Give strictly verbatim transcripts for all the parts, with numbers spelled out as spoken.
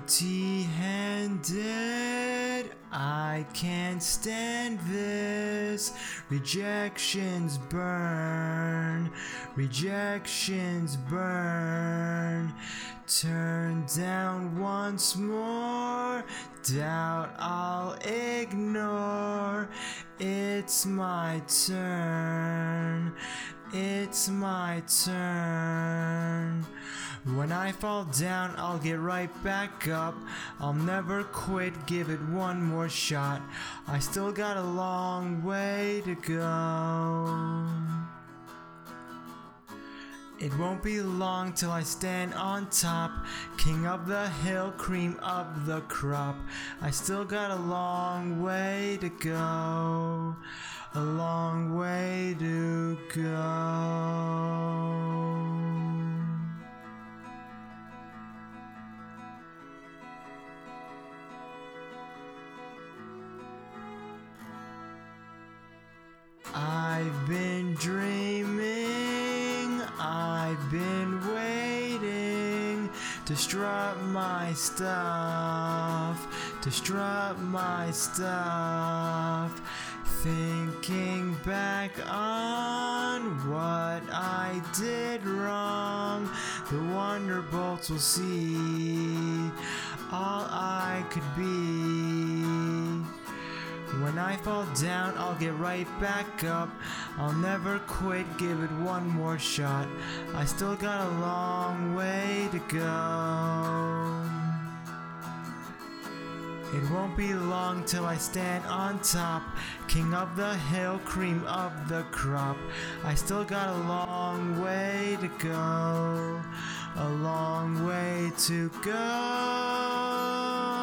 Empty-handed, I can't stand this. Rejections burn, rejections burn. Turn down once more, doubt I'll ignore. It's my turn, it's my turn. When I fall down, I'll get right back up. I'll never quit, give it one more shot. I still got a long way to go. It won't be long till I stand on top, king of the hill, cream of the crop. I still got a long way to go, a long way to go. I've been dreaming, I've been waiting to strut my stuff, to strut my stuff. Thinking back on what I did wrong, the wonderbolts will see all I could be. When I fall down, I'll get right back up. I'll never quit, give it one more shot. I still got a long way to go. It won't be long till I stand on top, king of the hill, cream of the crop. I still got a long way to go, a long way to go.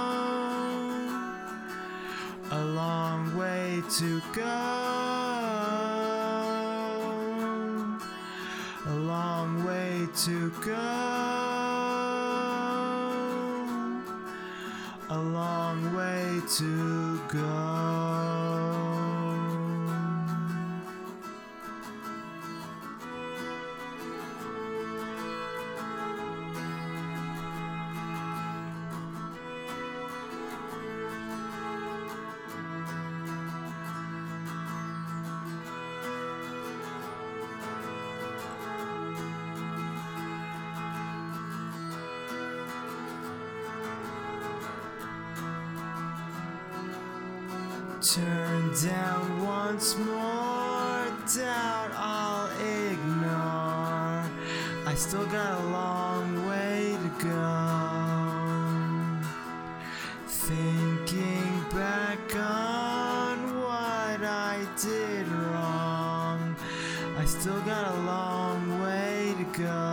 A long way to go, a long way to go, a long way to go. Turn down once more, doubt I'll ignore. I still got a long way to go. Thinking back on what I did wrong, I still got a long way to go.